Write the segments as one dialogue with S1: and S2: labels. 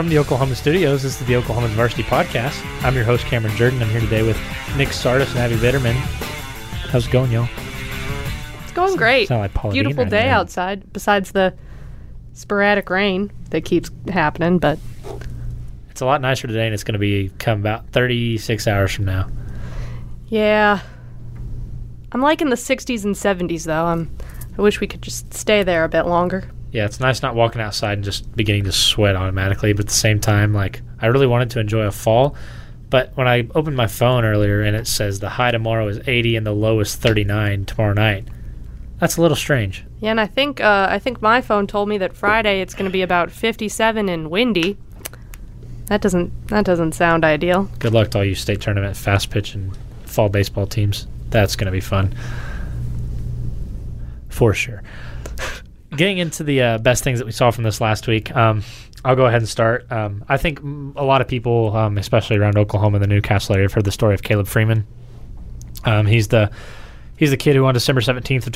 S1: From the Oklahoma studios, this is the Oklahoma Varsity Podcast. I'm your host, Cameron Jordan. I'm here today with Nick Sardis and Abby Bitterman. How's it going, y'all?
S2: It's going great.
S1: Sound like Paula
S2: Beautiful
S1: Dean right
S2: day
S1: now.
S2: outside, besides the sporadic rain that keeps happening, but
S1: It's a lot nicer today, and it's going to come about 36 hours from now.
S2: yeah. I'm liking the 60s and 70s, though. I wish we could just stay there a bit longer.
S1: Yeah, it's nice not walking outside and just beginning to sweat automatically, but at the same time, like, I really wanted to enjoy a fall, but when I opened my phone earlier and it says the high tomorrow is 80 and the low is 39 tomorrow night, that's a little strange.
S2: Yeah, and I think my phone told me that Friday it's going to be about 57 and windy. That doesn't sound ideal.
S1: Good luck to all you state tournament, fast pitch, and fall baseball teams. That's going to be fun. For sure. Getting into the best things that we saw from this last week, I'll go ahead and start. I think a lot of people, especially around Oklahoma and the Newcastle area, have heard the story of Caleb Freeman. He's the kid who on December 19th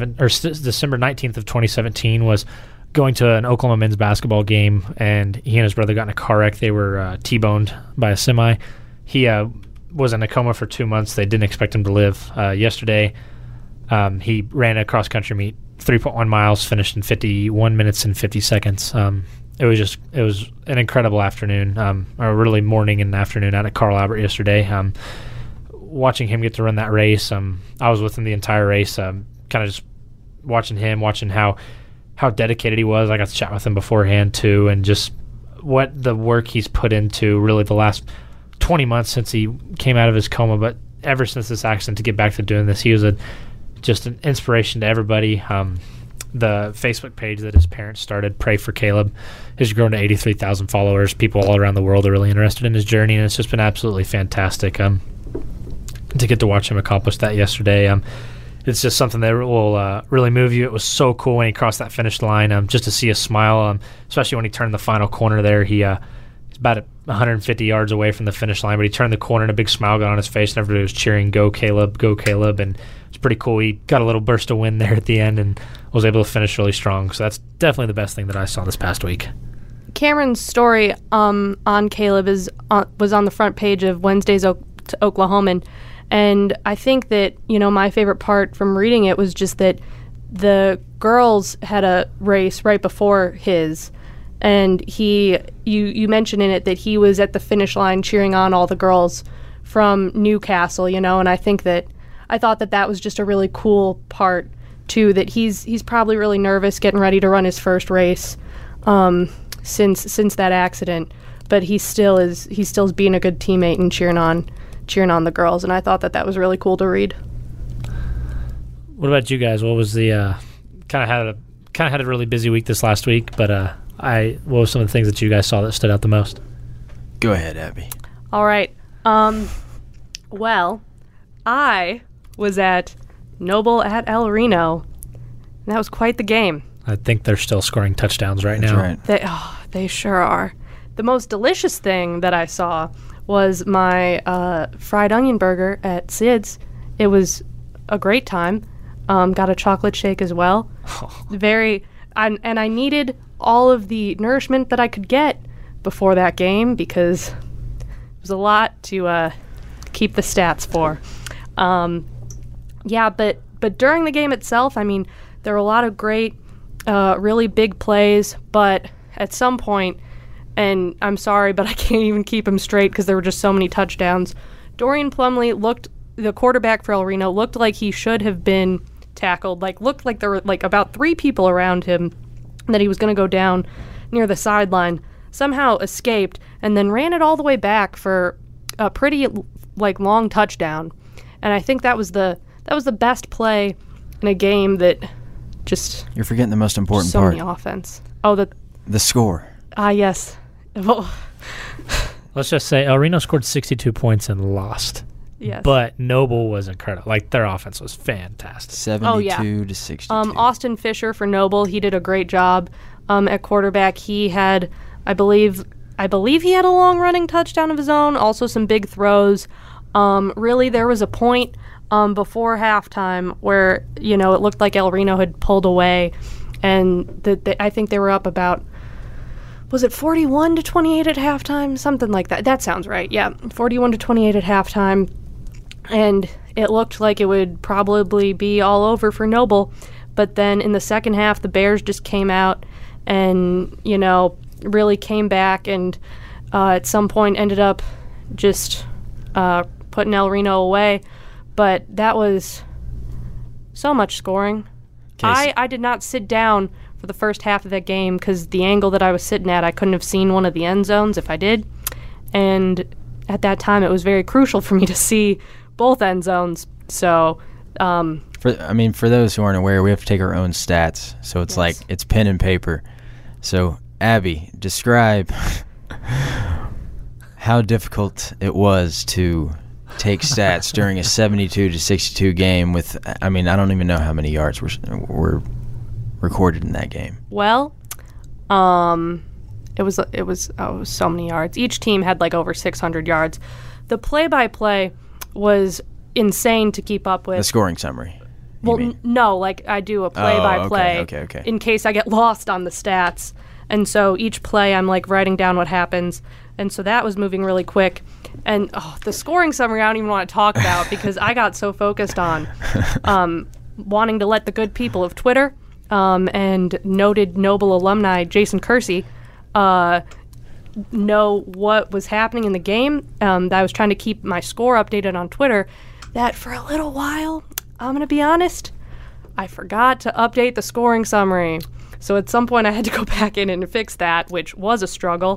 S1: of 2017 was going to an Oklahoma men's basketball game, and he and his brother got in a car wreck. They were T-boned by a semi. He was in a coma for 2 months. They didn't expect him to live. Yesterday, he ran a cross-country meet, 3.1 miles, finished in 51 minutes and 50 seconds. It was an incredible afternoon, or really morning and afternoon out at Carl Albert yesterday. Watching him get to run that race, I was with him the entire race, kind of just watching him, watching how dedicated he was. I got to chat with him beforehand too, and just what the work he's put into really the last 20 months since he came out of his coma, but ever since this accident to get back to doing this. He was just an inspiration to everybody. The Facebook page that his parents started, Pray for Caleb, has grown to 83,000 followers. People all around the world are really interested in his journey, and it's just been absolutely fantastic to get to watch him accomplish that yesterday. It's just something that will really move you. It was so cool when he crossed that finish line, just to see a smile, especially when he turned the final corner there. He's about 150 yards away from the finish line, but he turned the corner and a big smile got on his face, and everybody was cheering, "Go Caleb, go Caleb," and it's pretty cool. He got a little burst of wind there at the end and was able to finish really strong. So that's definitely the best thing that I saw this past week.
S2: Cameron's story on Caleb was on the front page of Wednesday's Oklahoman, and I think that, my favorite part from reading it was just that the girls had a race right before his, and you mentioned in it that he was at the finish line cheering on all the girls from Newcastle, and I thought that was just a really cool part too, that he's probably really nervous getting ready to run his first race since that accident, but he still is being a good teammate and cheering on the girls, and I thought that was really cool to read.
S1: What about you guys? What was the kind of had a really busy week this last week, but what were some of the things that you guys saw that stood out the most?
S3: Go ahead, Abby.
S2: All right. Well, I was at Noble at El Reno, and that was quite the game.
S1: I think they're still scoring touchdowns right now.
S3: That's right.
S2: They sure are. The most delicious thing that I saw was my fried onion burger at Sid's. It was a great time. Got a chocolate shake as well. And I needed all of the nourishment that I could get before that game, because it was a lot to keep the stats for. But during the game itself, there were a lot of great, really big plays, but at some point, and I'm sorry, but I can't even keep them straight because there were just so many touchdowns, Dorian Plumlee the quarterback for El Reno, looked like he should have been tackled, looked like there were about 3 people around him, that he was going to go down near the sideline, somehow escaped, and then ran it all the way back for a pretty long touchdown. And I think that was the best play in a game that just...
S3: You're forgetting the most important
S2: so
S3: part.
S2: many offense. Oh,
S3: the score.
S2: Yes.
S1: Let's just say El Reno scored 62 points and lost.
S2: Yes.
S1: But Noble was incredible. Their offense was fantastic.
S3: 72 to 62.
S2: Austin Fisher for Noble, he did a great job at quarterback. He had, I believe he had a long running touchdown of his own, also some big throws. Really, there was a point before halftime where, it looked like El Reno had pulled away, and I think they were up about was it 41-28 at halftime? Something like that. That sounds right. Yeah, 41-28 at halftime. And it looked like it would probably be all over for Noble. But then in the second half, the Bears just came out and, really came back and at some point ended up just putting El Reno away. But that was so much scoring. I did not sit down for the first half of that game because the angle that I was sitting at, I couldn't have seen one of the end zones if I did. And at that time, it was very crucial for me to see both end zones. So,
S3: for those who aren't aware, we have to take our own stats. So it's like it's pen and paper. So, Abby, describe how difficult it was to take stats during a 72-62 game with, I don't even know how many yards were recorded in that game.
S2: Well, it was so many yards. Each team had like over 600 yards. The play-by-play was insane to keep up with.
S3: The scoring summary.
S2: Well, no, like I do a play-by-play
S3: okay.
S2: in case I get lost on the stats. And so each play I'm like writing down what happens. And so that was moving really quick. And the scoring summary I don't even want to talk about because I got so focused on wanting to let the good people of Twitter and noted Noble alumni Jason Kersey know what was happening in the game. That I was trying to keep my score updated on Twitter. That for a little while, I'm going to be honest, I forgot to update the scoring summary. So at some point I had to go back in and fix that, which was a struggle.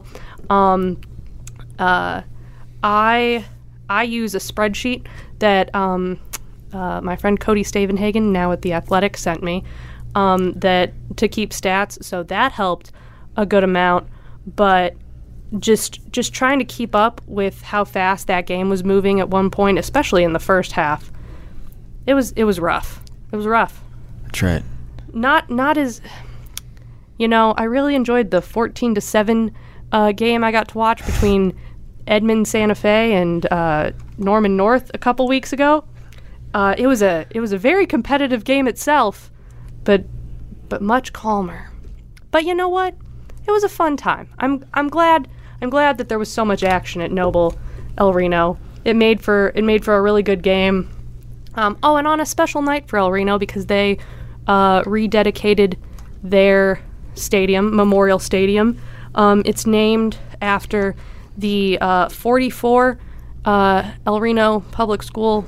S2: I use a spreadsheet that my friend Cody Stavenhagen, now at The Athletic, sent me that to keep stats. So that helped a good amount. But just trying to keep up with how fast that game was moving at one point, especially in the first half, it was rough. It was rough.
S3: That's right.
S2: Not as, I really enjoyed the 14-7 game I got to watch between Edmond Santa Fe and Norman North a couple weeks ago. It was a very competitive game itself, but much calmer. But you know what? It was a fun time. I'm glad that there was so much action at Noble El Reno. It made for a really good game. And on a special night for El Reno because they rededicated their stadium, Memorial Stadium. It's named after the 44 El Reno Public School,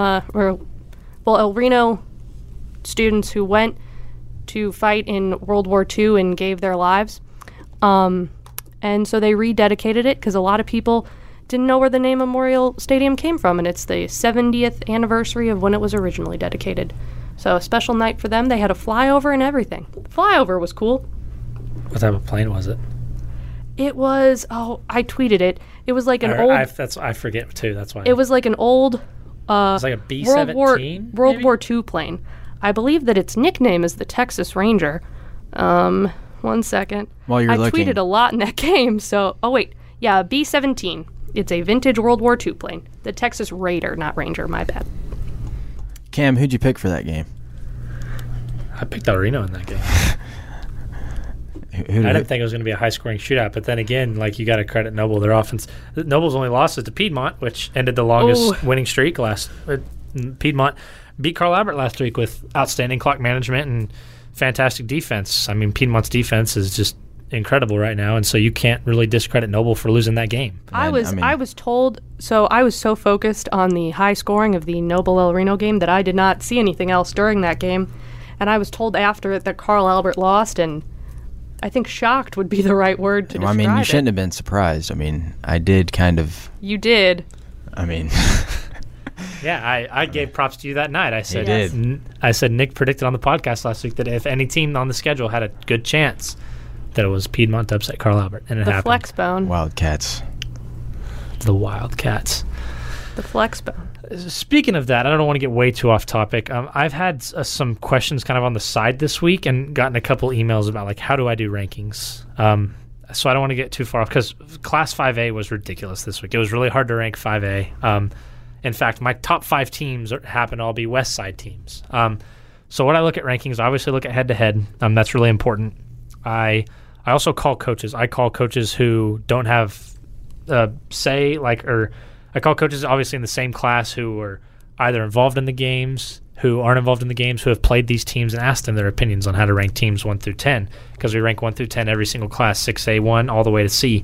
S2: El Reno students who went to fight in World War II and gave their lives. And so they rededicated it because a lot of people didn't know where the name Memorial Stadium came from, and it's the 70th anniversary of when it was originally dedicated. So a special night for them. They had a flyover and everything. The flyover was cool.
S1: What type of plane was it?
S2: It was, I tweeted it. It was like an old...
S1: I forget too, that's why.
S2: It was like an old... it
S1: was like a B-17?
S2: World War II plane. I believe that its nickname is the Texas Ranger. 1 second.
S3: While you're looking...
S2: I tweeted a lot in that game, so... Oh, wait. Yeah, B-17. It's a vintage World War II plane. The Texas Raider, not Ranger, my bad.
S3: Cam, who'd you pick for that game?
S1: I picked El Reno in that game. I didn't think it was going to be a high-scoring shootout, but then again, you got to credit Noble. Their offense. Noble's only loss is to Piedmont, which ended the longest winning streak last. Piedmont beat Carl Albert last week with outstanding clock management and fantastic defense. I mean, Piedmont's defense is just incredible right now, and so you can't really discredit Noble for losing that game.
S2: I was told, so I was so focused on the high scoring of the Noble El Reno game that I did not see anything else during that game, and I was told after it that Carl Albert lost, and I think shocked would be the right word to describe it.
S3: You shouldn't have been surprised. I did kind of...
S2: You did.
S1: Yeah, I gave props to you that night. I said Nick predicted on the podcast last week that if any team on the schedule had a good chance, that it was Piedmont to upset Carl Albert, and it happened.
S2: The Flexbone.
S3: Wildcats.
S1: The Wildcats.
S2: The Flexbone.
S1: Speaking of that, I don't want to get way too off topic. I've had some questions kind of on the side this week and gotten a couple emails about how do I do rankings. So I don't want to get too far off because Class 5A was ridiculous this week. It was really hard to rank 5A. In fact, my top 5 teams happen to all be West Side teams. So when I look at rankings, I obviously look at head-to-head. That's really important. I I also call coaches. I call coaches who don't have say, or I call coaches obviously in the same class who are either involved in the games, who aren't involved in the games, who have played these teams, and asked them their opinions on how to rank teams 1 through 10, because we rank 1 through 10 every single class, 6A1 all the way to C.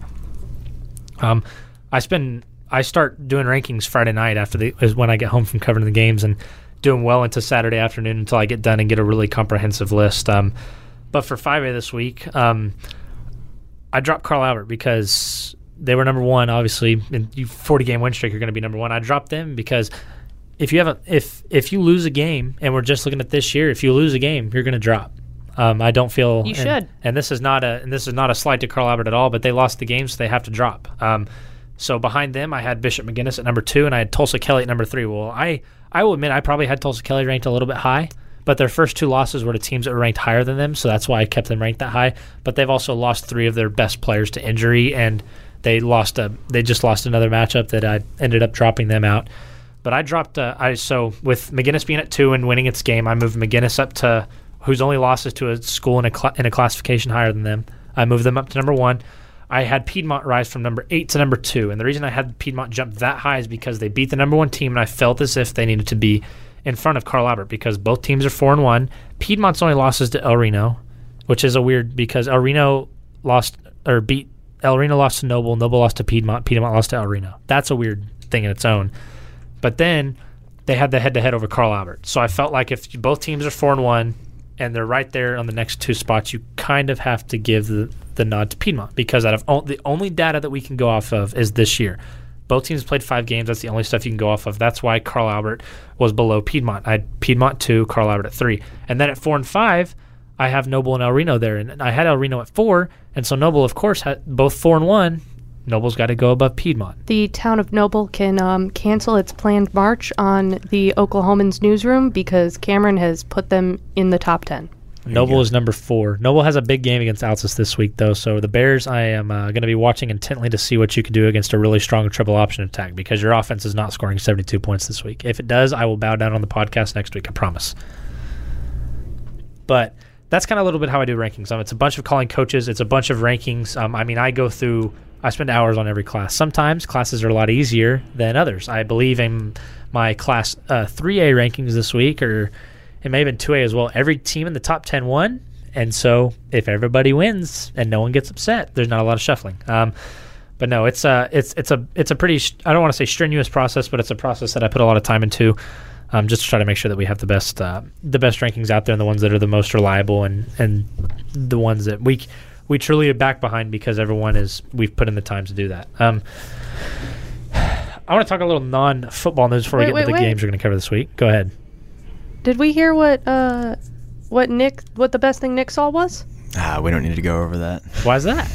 S1: I start doing rankings Friday night is when I get home from covering the games, and doing well into Saturday afternoon until I get done and get a really comprehensive list. But for 5A this week, I dropped Carl Albert because they were number one. Obviously, in 40-game win streak, you're going to be number one. I dropped them because if you lose a game, and we're just looking at this year, if you lose a game, you're going to drop. I don't feel
S2: you should.
S1: And this is not a slight to Carl Albert at all. But they lost the game, so they have to drop. So behind them, I had Bishop McGuinness at number 2, and I had Tulsa Kelly at number 3. Well, I will admit I probably had Tulsa Kelly ranked a little bit high, but their first 2 losses were to teams that were ranked higher than them, so that's why I kept them ranked that high. But they've also lost 3 of their best players to injury, and they just lost another matchup that I ended up dropping them out. But I dropped so with McGuinness being at 2 and winning its game, I moved McGuinness up to whose only losses to a school in a classification higher than them. I moved them up to number 1. I had Piedmont rise from number 8 to number 2, and the reason I had Piedmont jump that high is because they beat the number 1 team, and I felt as if they needed to be in front of Carl Albert because both teams are 4-1. Piedmont's only losses to El Reno, which is a weird because El Reno lost to Noble, Noble lost to Piedmont, Piedmont lost to El Reno. That's a weird thing in its own. But then they had the head-to-head over Carl Albert, so I felt like if both teams are 4-1 and they're right there on the next 2 spots, you kind of have to give the nod to Piedmont because out of the only data that we can go off of is this year. Both teams played 5 games. That's the only stuff you can go off of. That's why Carl Albert was below Piedmont. I had Piedmont 2, Carl Albert at 3. And then at 4 and 5, I have Noble and El Reno there. And I had El Reno at 4, and so Noble, of course, had both 4 and 1. Noble's got to go above Piedmont.
S2: The town of Noble can cancel its planned march on the Oklahomans newsroom because Cameron has put them in the top 10.
S1: Noble is number 4. Noble has a big game against Altus this week, though. So the Bears, I am going to be watching intently to see what you can do against a really strong triple option attack because your offense is not scoring 72 points this week. If it does, I will bow down on the podcast next week, I promise. But that's kind of a little bit how I do rankings. It's a bunch of calling coaches. It's a bunch of rankings. I spend hours on every class. Sometimes classes are a lot easier than others. I believe in my class 3A rankings this week, or it may have been 2A as well. Every team in the top 10 won, and so if everybody wins and no one gets upset, there's not a lot of shuffling. But no, it's a pretty I don't want to say strenuous process, but it's a process that I put a lot of time into, just to try to make sure that we have the best rankings out there and the ones that are the most reliable and the ones that we truly are back behind because we've put in the time to do that. I want to talk a little non-football news before we get into the games we're going to cover this week. Go ahead.
S2: Did we hear what the best thing Nick saw was?
S3: We don't need to go over that.
S1: Why is that?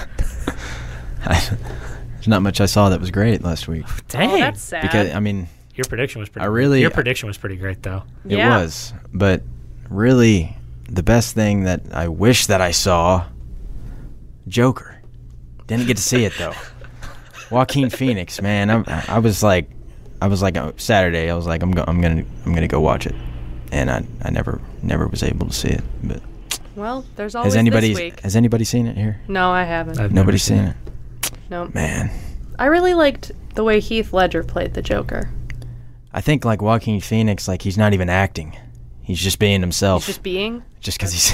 S3: There's not much I saw that was great last week.
S1: Dang.
S2: Oh, that's sad.
S3: Because
S1: your prediction was pretty. Your prediction was pretty great, though.
S3: It was, but really, the best thing that I wish that I saw, Joker. Didn't get to see it though. Joaquin Phoenix, man. I was like Saturday. I was like, I'm gonna go watch it, and I never was able to see it. But
S2: well, there's always this week.
S3: Has anybody seen it here?
S2: No, I haven't.
S3: Nobody's seen it.
S2: No.
S3: Man.
S2: I really liked the way Heath Ledger played the Joker.
S3: I think like Joaquin Phoenix, like he's not even acting. He's just being himself.
S2: He's just being?
S3: Just because he's...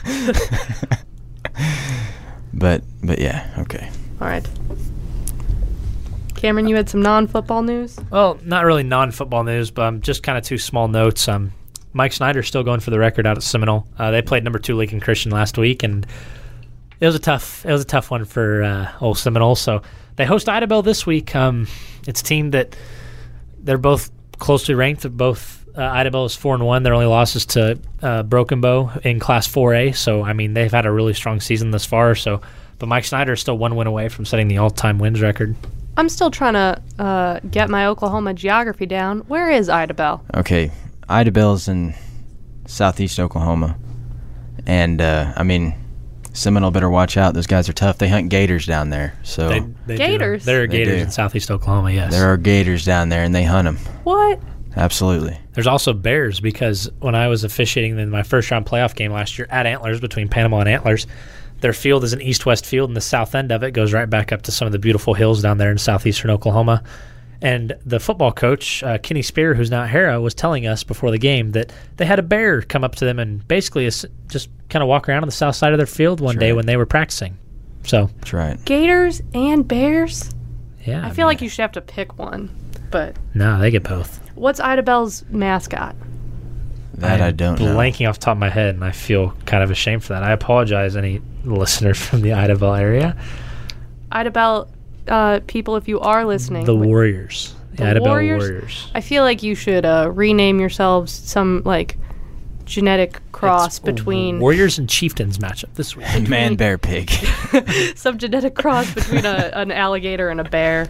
S3: But yeah, okay.
S2: All right. Cameron, you had some non-football news?
S1: Well, not really non-football news, but just kind of 2 small notes. Mike Snyder's still going for the record out at Seminole. They played number 2 Lincoln Christian last week, and it was a tough one for old Seminole. So they host Idabel this week. It's a team that they're both closely ranked. Both Idabel is 4-1. Their only losses to Broken Bow in Class 4A. So I mean they've had a really strong season thus far. So, but Mike Snyder is still 1 win away from setting the all-time wins record.
S2: I'm still trying to get my Oklahoma geography down. Where is Idabel?
S3: Okay, Idabel's in southeast Oklahoma, and Seminole better watch out. Those guys are tough. They hunt gators down there. So
S2: they gators.
S1: There are gators in southeast Oklahoma. Yes,
S3: there are gators down there, and they hunt them.
S2: What?
S3: Absolutely.
S1: There's also bears because when I was officiating in my first round playoff game last year at Antlers between Panama and Antlers, Their field is an east-west field, and the south end of it goes right back up to some of the beautiful hills down there in southeastern Oklahoma. And the football coach, Kenny Spear, who's now at Hera, was telling us before the game that they had a bear come up to them and basically just kind of walk around on the south side of their field one day when they were practicing. So
S3: That's right.
S2: Gators and bears?
S1: Yeah.
S2: I feel like you should have to pick one, but...
S1: No, they get both.
S2: What's Ida Bell's mascot?
S3: That I don't know.
S1: Blanking off the top of my head, and I feel kind of ashamed for that. I apologize, any listeners from the Ida Bell area.
S2: Ida Bell, people, if you are listening.
S1: The Warriors. The Ida Bell Warriors.
S2: I feel like you should rename yourselves some, like, genetic cross between...
S1: Warriors and Chieftains matchup this week.
S3: Man, bear, pig.
S2: Some genetic cross between an alligator and a bear.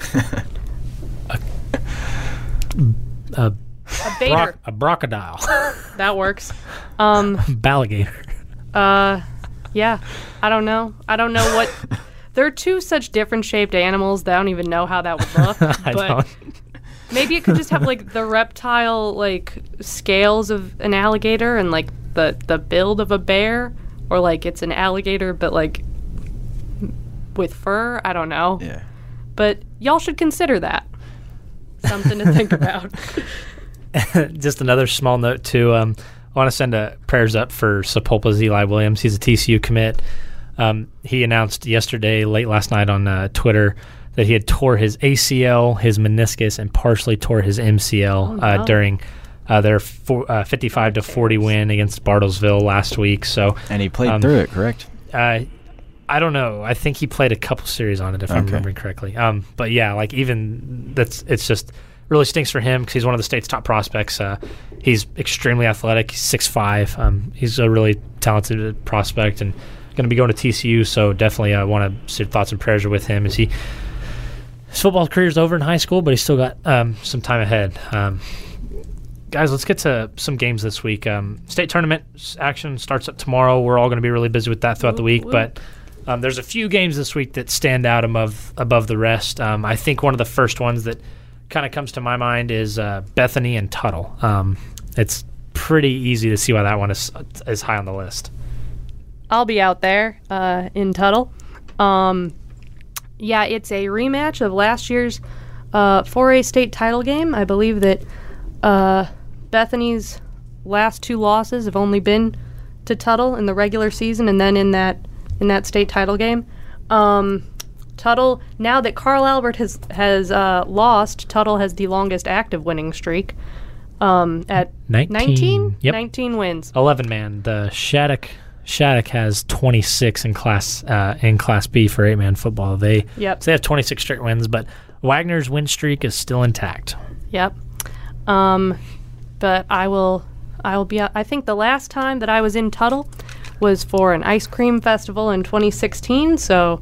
S1: A
S2: Bader.
S1: a brocodile.
S2: That works.
S1: Balligator.
S2: Yeah. I don't know what... They're two such different shaped animals that I don't even know how that would look. But maybe it could just have, like, the reptile, like, scales of an alligator and, like, the build of a bear. Or, like, it's an alligator but, like, with fur. I don't know.
S3: Yeah.
S2: But y'all should consider that. Something to think about.
S1: Just another small note, too. I want to send prayers up for Sapulpa's Eli Williams. He's a TCU commit. He announced yesterday, late last night on Twitter, that he had tore his ACL, his meniscus, and partially tore his MCL during their 55-40 win against Bartlesville last week. So,
S3: and he played through it, correct?
S1: I don't know. I think he played a couple series on it, if I'm remembering correctly. But yeah, like even it's just really stinks for him because he's one of the state's top prospects. He's extremely athletic. He's 6'5". He's a really talented prospect and going to be going to TCU. So definitely, I want to say thoughts and prayers are with him as his football career is over in high school, but he's still got some time ahead. Guys, let's get to some games this week. State tournament action starts up tomorrow. We're all going to be really busy with that throughout the week, but there's a few games this week that stand out above the rest. I think one of the first ones that kind of comes to my mind is Bethany and Tuttle. It's pretty easy to see why that one is high on the list.
S2: I'll be out there in Tuttle. Yeah, it's a rematch of last year's 4A state title game. I believe that Bethany's last two losses have only been to Tuttle in the regular season and then in that state title game. Tuttle, now that Carl Albert has lost, Tuttle has the longest active winning streak at 19?
S1: Yep.
S2: 19 wins.
S1: 11-man. The Shattuck has 26 in Class B for 8-man football. So they have 26 straight wins, but Wagner's win streak is still intact.
S2: Yep. But I will be. I think the last time that I was in Tuttle was for an ice cream festival in 2016.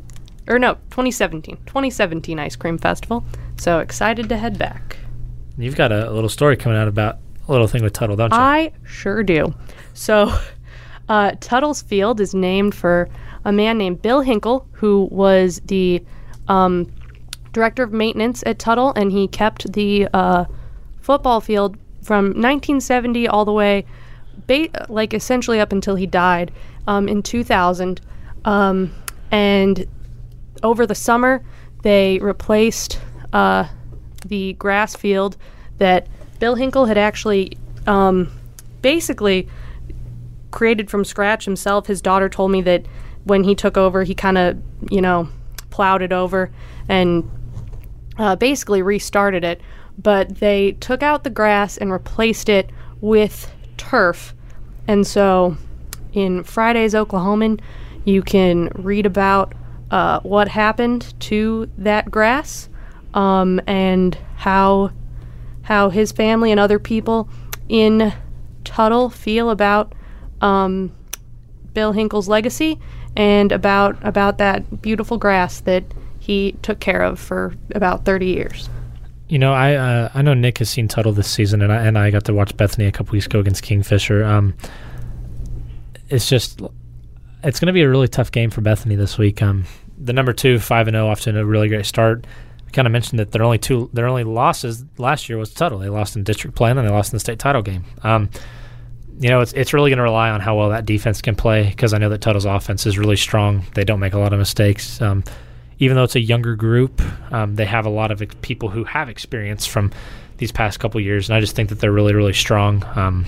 S2: 2017 ice cream festival. So excited to head back.
S1: You've got a little story coming out about a little thing with Tuttle, don't you?
S2: I sure do. So Tuttle's field is named for a man named Bill Hinkle, who was the director of maintenance at Tuttle, and he kept the football field from 1970 all the way, essentially up until he died in 2000. And over the summer, they replaced the grass field that Bill Hinkle had actually basically created from scratch himself. His daughter told me that when he took over, he kind of, plowed it over and basically restarted it. But they took out the grass and replaced it with turf. And so in Friday's Oklahoman, you can read about what happened to that grass and how his family and other people in Tuttle feel about Bill Hinkle's legacy and about that beautiful grass that he took care of for about 30 years.
S1: I know Nick has seen Tuttle this season, and I got to watch Bethany a couple weeks ago against Kingfisher. It's going to be a really tough game for Bethany this week. The number 2, 5-0, off to a really great start. We kind of mentioned that their only losses last year was Tuttle. They lost in district play and then they lost in the state title game. it's really going to rely on how well that defense can play, because I know that Tuttle's offense is really strong. They don't make a lot of mistakes. Even though it's a younger group, they have a lot of people who have experience from these past couple years, and I just think that they're really, really strong.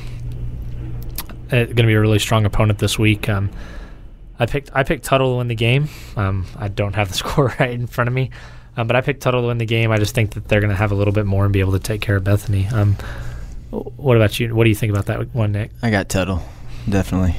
S1: Going to be a really strong opponent this week. I picked Tuttle to win the game. I don't have the score right in front of me, but I picked Tuttle to win the game. I just think that they're going to have a little bit more and be able to take care of Bethany. What about you? What do you think about that one, Nick?
S3: I got Tuttle, definitely.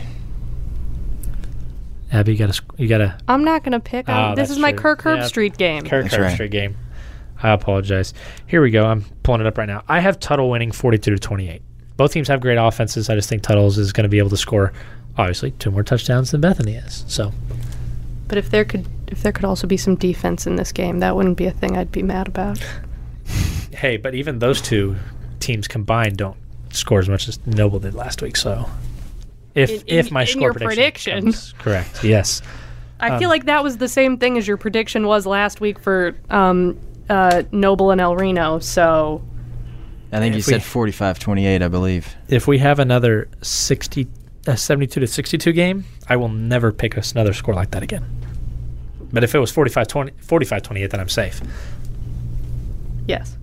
S1: Abby, you gotta.
S2: I'm not gonna pick. This is my Kirk Herbstreit game.
S1: Kirk Herbstreit game. I apologize. Here we go. I'm pulling it up right now. I have Tuttle winning 42-28. Both teams have great offenses. I just think Tuttle's is going to be able to score, obviously, 2 more touchdowns than Bethany is. So,
S2: but if there could also be some defense in this game, that wouldn't be a thing I'd be mad about.
S1: Hey, but even those 2 teams combined don't score as much as Noble did last week. So, if my score prediction comes correct, yes.
S2: I feel like that was the same thing as your prediction was last week for Noble and El Reno. So,
S3: I think you said 45-28, I believe.
S1: If we have another 72-62 game, I will never pick us another score like that again. But if it was 45-28, then I'm safe.
S2: Yes.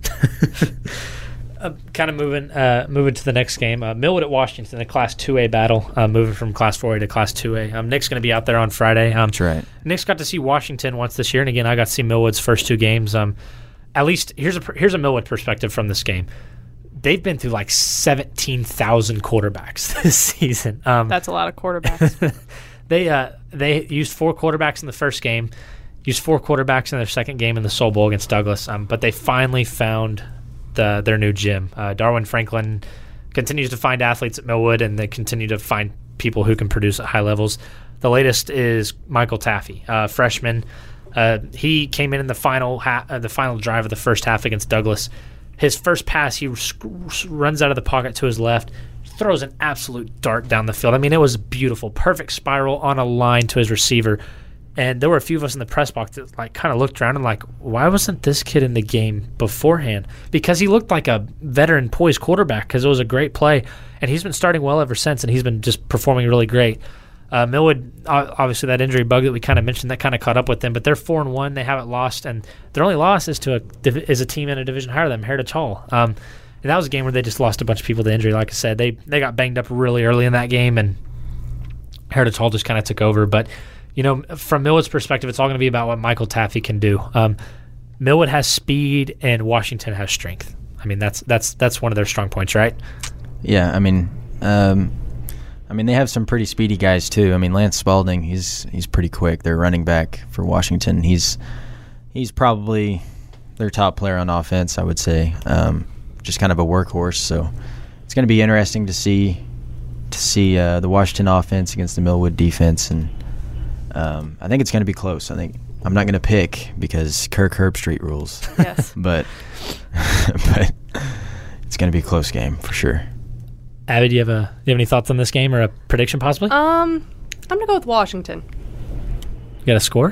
S1: Kind of moving to the next game. Millwood at Washington, a Class 2A battle, moving from Class 4A to Class 2A. Nick's going to be out there on Friday.
S3: That's right.
S1: Nick's got to see Washington once this year, and again, I got to see Millwood's first 2 games. At least here's a Millwood perspective from this game. They've been through like 17,000 quarterbacks this season.
S2: That's a lot of quarterbacks.
S1: They used 4 quarterbacks in the first game, used 4 quarterbacks in their second game in the Soul Bowl against Douglas, but they finally found their new gym. Darwin Franklin continues to find athletes at Millwood, and they continue to find people who can produce at high levels. The latest is Michael Taffy, freshman. He came in the final drive of the first half against Douglas. His first pass, he runs out of the pocket to his left, throws an absolute dart down the field. I mean, it was beautiful, perfect spiral on a line to his receiver. And there were a few of us in the press box that kind of looked around and why wasn't this kid in the game beforehand? Because he looked like a veteran poised quarterback, because it was a great play. And he's been starting well ever since, and he's been just performing really great. Millwood, obviously that injury bug that we kind of mentioned, that kind of caught up with them, but they're 4-1. They haven't lost, and their only loss is to a team in a division higher than them, Heritage Hall. And that was a game where they just lost a bunch of people to injury. Like I said, they got banged up really early in that game, and Heritage Hall just kind of took over. But from Millwood's perspective, it's all going to be about what Michael Taffy can do. Millwood has speed, and Washington has strength. I mean, that's one of their strong points, right?
S3: Yeah, I mean, they have some pretty speedy guys too. I mean, Lance Spalding, he's pretty quick. Their running back for Washington, he's probably their top player on offense, I would say. Just kind of a workhorse. So it's going to be interesting to see the Washington offense against the Millwood defense, and I think it's going to be close. I'm not going to pick because Kirk Herbstreit rules.
S2: Yes,
S3: but it's going to be a close game for sure.
S1: Abby, do you have any thoughts on this game or a prediction possibly?
S2: I'm gonna go with Washington.
S1: You got a score?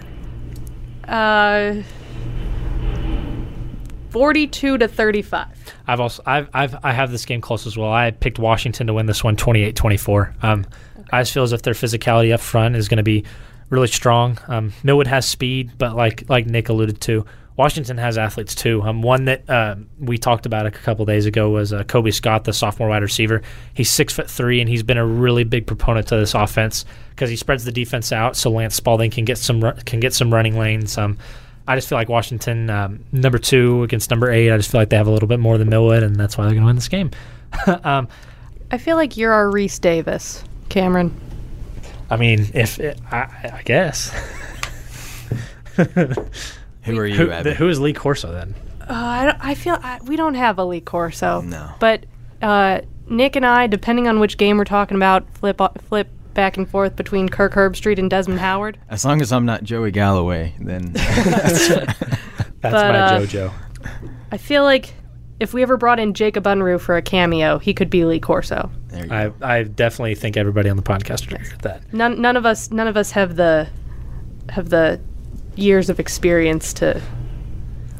S2: 42-35.
S1: I have this game close as well. I picked Washington to win this one 28-24. I just feel as if their physicality up front is going to be really strong. Millwood has speed, but like Nick alluded to, Washington has athletes too. One that we talked about a couple days ago was Kobe Scott, the sophomore wide receiver. He's 6'3", and he's been a really big proponent to this offense because he spreads the defense out so Lance Spalding can get some running lanes. I just feel like Washington, number 2 against number 8, I just feel like they have a little bit more than Millwood, and that's why they're going to win this game.
S2: I feel like you're our Reese Davis, Cameron.
S1: I mean, I guess.
S3: Who are you, Abby?
S1: Who is Lee Corso then?
S2: I feel we don't have a Lee Corso.
S3: No.
S2: But Nick and I, depending on which game we're talking about, flip back and forth between Kirk Herbstreit and Desmond Howard.
S3: As long as I'm not Joey Galloway, then
S1: that's my JoJo.
S2: I feel like if we ever brought in Jacob Unruh for a cameo, he could be Lee Corso.
S1: I definitely think everybody on the podcast would agree with that.
S2: None of us have the years of experience to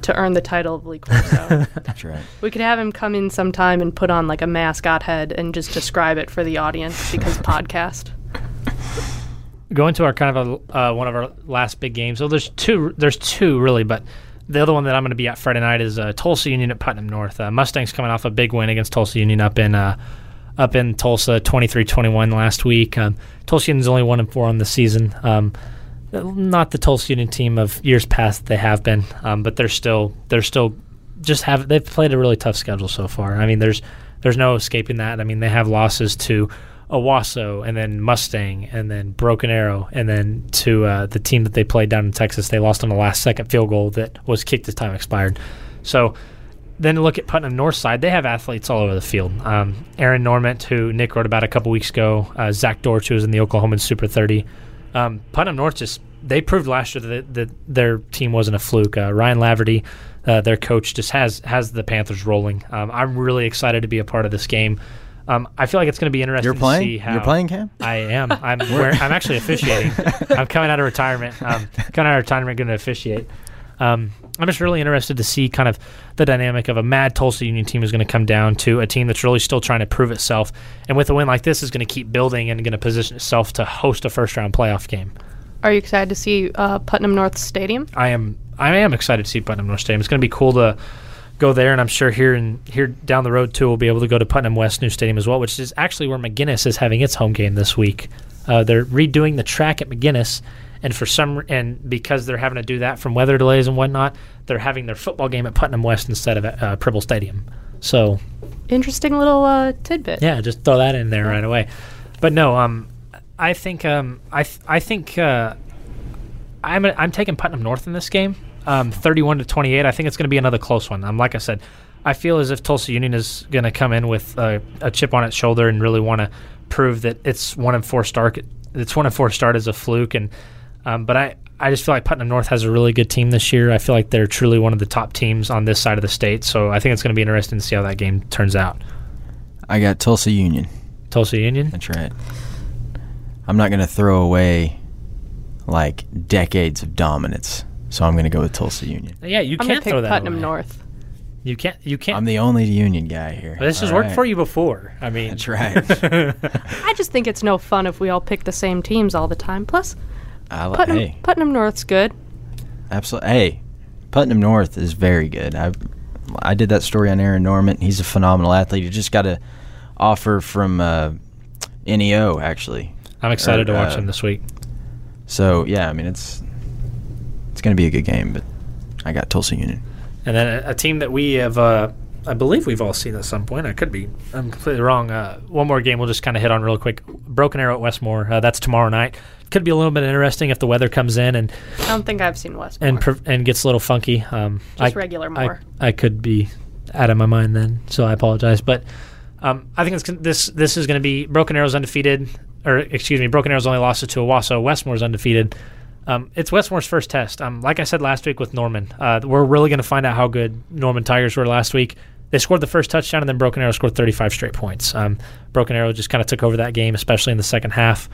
S2: to earn the title of Lee Corso.
S3: That's right.
S2: We could have him come in sometime and put on like a mascot head and just describe it for the audience because podcast.
S1: Going to our kind of one of our last big games. So there's two really, but the other one that I'm going to be at Friday night is Tulsa Union at Putnam North. Mustangs coming off a big win against Tulsa Union up in Tulsa, 23-21 last week. Tulsa Union's only 1-4 on the season. Not the Tulsa Union team of years past they have been, but they're still they've played a really tough schedule so far. I mean, there's no escaping that. I mean, they have losses to Owasso and then Mustang and then Broken Arrow and then to the team that they played down in Texas. They lost on the last second field goal that was kicked as time expired. So then look at Putnam North side. They have athletes all over the field. Aaron Normant, who Nick wrote about a couple weeks ago. Zach Dortch, who was in the Oklahoman Super 30. Putnam North they proved last year that their team wasn't a fluke. Ryan Laverty, their coach, just has the Panthers rolling. I'm really excited to be a part of this game. I feel like it's going to be interesting to see how...
S3: You're playing, Cam?
S1: I am. I'm actually officiating. I'm coming out of retirement. Going to officiate. I'm just really interested to see kind of the dynamic of a mad Tulsa Union team is going to come down to a team that's really still trying to prove itself. And with a win like this, is going to keep building and going to position itself to host a first-round playoff game.
S2: Are you excited to see Putnam North Stadium?
S1: I am excited to see Putnam North Stadium. It's going to be cool to go there, and I'm sure here down the road, too, we'll be able to go to Putnam West new stadium as well, which is actually where McGinnis is having its home game this week. They're redoing the track at McGinnis, and because they're having to do that from weather delays and whatnot, they're having their football game at Putnam West instead of at Pribble Stadium. So,
S2: interesting little tidbit.
S1: Yeah, just throw that in there right away. But no, I think I'm taking Putnam North in this game, 31-28. I think it's going to be another close one. Like I said, I feel as if Tulsa Union is going to come in with a chip on its shoulder and really want to prove that it's 1-4 start. It's 1-4 start as a fluke, but I just feel like Putnam North has a really good team this year. I feel like they're truly one of the top teams on this side of the state. So I think it's going to be interesting to see how that game turns out.
S3: I got Tulsa Union.
S1: Tulsa Union?
S3: That's right. I'm not going to throw away like decades of dominance, so I'm going to go with Tulsa Union.
S1: Yeah, you can't throw that
S2: Putnam
S1: away.
S2: North.
S1: You can't.
S3: I'm the only Union guy here.
S1: But this has worked for you before. I mean,
S3: that's right.
S2: I just think it's no fun if we all pick the same teams all the time. Plus, Putnam North's good.
S3: Absolutely. Hey, Putnam North is very good. I did that story on Aaron Normant. He's a phenomenal athlete. He just got an offer from NEO, actually.
S1: I'm excited to watch him this week.
S3: So, yeah, I mean, it's going to be a good game, but I got Tulsa Union.
S1: And then a team that we have, I believe we've all seen at some point. I'm completely wrong. One more game we'll just kind of hit on real quick. Broken Arrow at Westmore. That's tomorrow night. Could be a little bit interesting if the weather comes in and
S2: I don't think I've seen Westmore
S1: and gets a little funky.
S2: Just regular more.
S1: I could be out of my mind then, so I apologize. But I think this is going to be Broken Arrow's undefeated. Broken Arrow's only lost to Owasso. Westmore's undefeated. It's Westmore's first test. Like I said last week with Norman, we're really going to find out how good Norman Tigers were last week. They scored the first touchdown, and then Broken Arrow scored 35 straight points. Broken Arrow just kind of took over that game, especially in the second half.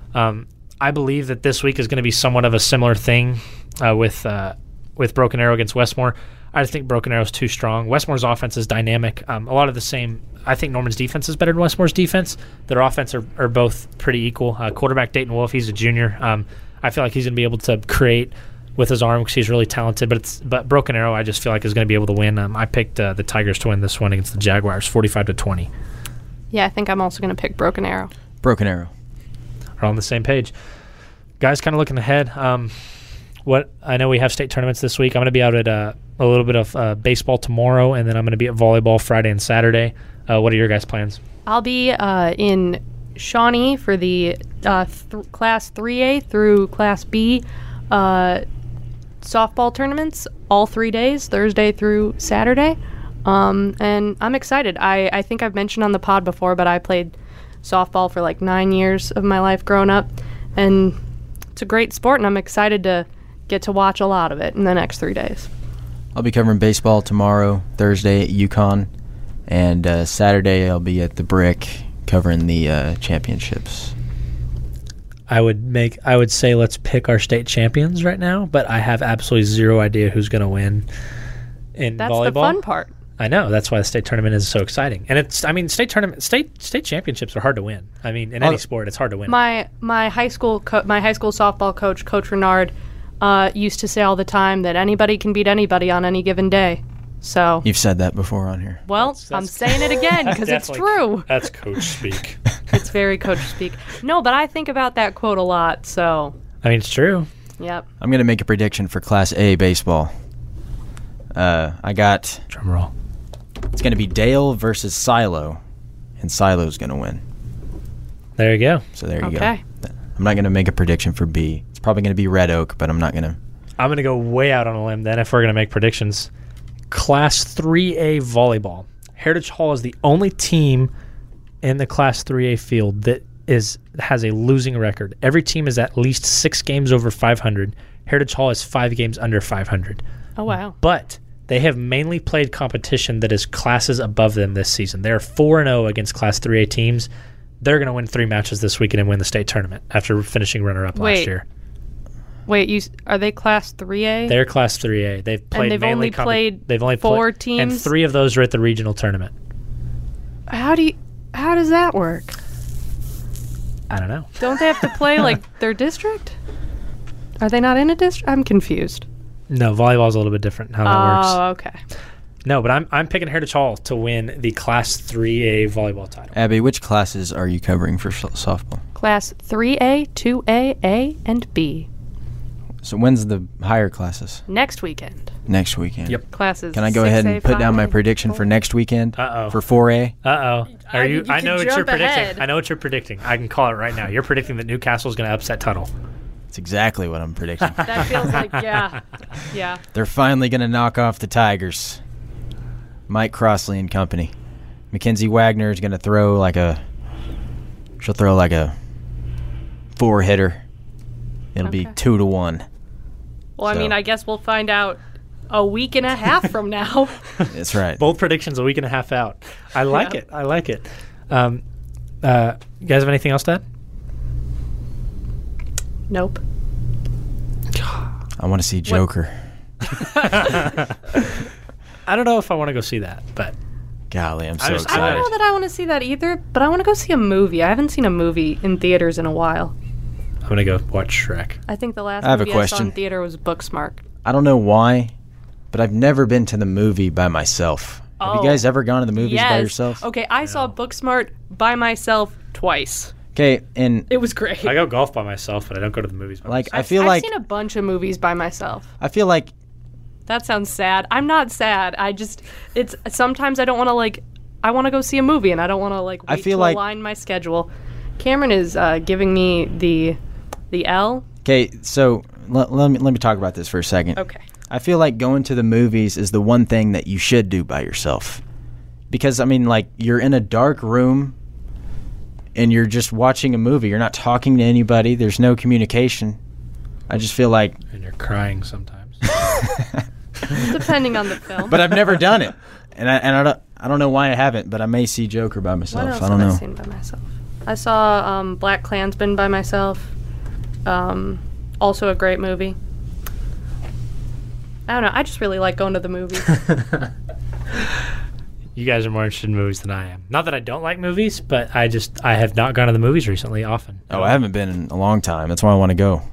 S1: I believe that this week is going to be somewhat of a similar thing with Broken Arrow against Westmore. I just think Broken Arrow's too strong. Westmore's offense is dynamic. A lot of the same. I think Norman's defense is better than Westmore's defense. Their offense are both pretty equal. Quarterback Dayton Wolf, he's a junior. I feel like he's going to be able to create with his arm because he's really talented. But Broken Arrow, I just feel like is going to be able to win. I picked the Tigers to win this one against the Jaguars, 45-20.
S2: Yeah, I think I'm also going to pick Broken Arrow.
S3: Broken Arrow.
S1: We're on the same page. Guys, kind of looking ahead. I know we have state tournaments this week. I'm going to be out at a little bit of baseball tomorrow, and then I'm going to be at volleyball Friday and Saturday. What are your guys' plans?
S2: I'll be in Shawnee for the Class 3A through Class B softball tournaments all 3 days, Thursday through Saturday. And I'm excited. I think I've mentioned on the pod before, but I played softball for like 9 years of my life growing up, and it's a great sport, and I'm excited to get to watch a lot of it in the next 3 days.
S3: I'll be covering baseball tomorrow, Thursday at UConn, and Saturday I'll be at the Brick covering the championships.
S1: I would say let's pick our state champions right now, but I have absolutely zero idea who's going to win. in
S2: That's
S1: volleyball.
S2: the fun part.
S1: I know. That's why the state tournament is so exciting. And state championships are hard to win. I mean, in any sport, it's hard to win.
S2: My high school softball coach, Coach Renard, used to say all the time that anybody can beat anybody on any given day. So
S3: You've said that before on here.
S2: well, I'm saying it again because it's true.
S1: That's coach speak.
S2: It's very coach speak. No, but I think about that quote a lot. So
S1: I mean, it's true.
S2: yep.
S3: I'm going to make a prediction for Class A baseball. I got...
S1: Drum roll.
S3: It's going to be Dale versus Silo, and Silo's going to win.
S1: There you go.
S3: So there you
S2: Okay.
S3: go. I'm not going to make a prediction for B. It's probably going to be Red Oak, but I'm not going to...
S1: I'm going to go way out on a limb then if we're going to make predictions. Class 3A volleyball. Heritage Hall is the only team in the Class 3A field that has a losing record. Every team is at least 6 games over 500. Heritage Hall is 5 games under 500.
S2: Oh wow.
S1: But they have mainly played competition that is classes above them this season. They're 4-0 against Class 3A teams. They're going to win 3 matches this weekend and win the state tournament after finishing runner-up last year.
S2: Wait, are they Class 3A?
S1: They're Class 3A. They've played
S2: they've
S1: mainly
S2: only played
S1: they've only
S2: 4
S1: played,
S2: teams?
S1: and 3 of those are at the regional tournament.
S2: How does that work?
S1: I don't know.
S2: Don't they have to play like their district? Are they not in a district? I'm confused.
S1: No, volleyball's a little bit different how that works.
S2: Oh, okay.
S1: No, but I'm picking Heritage Hall to win the Class 3A volleyball title.
S3: Abby, which classes are you covering for softball?
S2: Class 3A, 2A, A, and B.
S3: So when's the higher classes?
S2: Next weekend.
S3: Next weekend.
S1: Yep.
S2: Classes.
S3: Can I go
S2: 6A,
S3: ahead and put down my
S2: 5A,
S3: prediction for
S2: 4A.
S3: next weekend?
S1: Uh-oh.
S3: For 4A?
S1: Uh-oh. Are you?
S2: You
S1: I know
S2: can
S1: what you're
S2: jump
S1: predicting.
S2: ahead.
S1: I know what you're predicting. I can call it right now. You're predicting that Newcastle's going to upset Tuttle.
S3: That's exactly what I'm predicting.
S2: That feels like, yeah.
S3: They're finally going to knock off the Tigers. Mike Crossley and company. Mackenzie Wagner is going to throw she'll throw like a 4-hitter. It'll be
S2: Okay.
S3: 2-1.
S2: Well, I
S3: So-
S2: mean, I guess we'll find out a week and a half from now.
S3: That's right.
S1: Both predictions a week and a half out. I like
S2: Yeah.
S1: it. I like it. You guys have anything else to add?
S2: Nope.
S3: I want to see Joker.
S1: I don't know if I want to go see that, but
S3: Golly, I'm so
S1: I just-
S2: I don't
S3: excited.
S2: know that I want to see that either, but I want to go see a movie. I haven't seen a movie in theaters in a while.
S1: I'm going to go watch Shrek.
S2: I think the last
S3: I have a
S2: movie I saw
S3: question.
S2: in theater was Booksmart.
S3: I don't know why, but I've never been to the movie by myself. Have you guys ever gone to the movies by yourself?
S2: Okay, I saw Booksmart by myself twice.
S3: Okay, and
S2: It was great.
S1: I go golf by myself, but I don't go to the movies by
S3: like
S1: myself.
S3: I feel
S2: I've
S3: like
S2: seen a bunch of movies by myself. That sounds sad. I'm not sad. It's sometimes I don't want to I want to go see a movie and I don't want to wait
S3: I feel
S2: to
S3: like-
S2: align my schedule. Cameron is giving me the L.
S3: okay, so let me talk about this for a second.
S2: Okay.
S3: I feel like going to the movies is the one thing that you should do by yourself. Because I mean, you're in a dark room and you're just watching a movie. You're not talking to anybody. There's no communication. I just feel like
S1: And you're crying sometimes.
S2: Depending on the film.
S3: but I've never done it. And I don't know why I haven't, but I may see Joker by myself.
S2: What else
S3: I don't
S2: have
S3: know.
S2: I seen by myself? I saw Black Klansman by myself. Also a great movie. I don't know. I just really like going to the movies.
S1: You guys are more interested in movies than I am. Not that I don't like movies, but I have not gone to the movies recently often.
S3: Oh, I haven't been in a long time. That's why I want to go.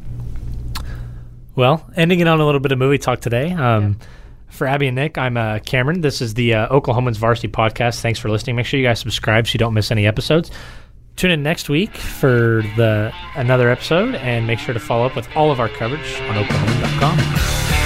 S1: Well, ending it on a little bit of movie talk today. For Abby and Nick, I'm Cameron. This is the Oklahomans Varsity Podcast. Thanks for listening. Make sure you guys subscribe so you don't miss any episodes. Tune in next week for another episode, and make sure to follow up with all of our coverage on oklahoman.com.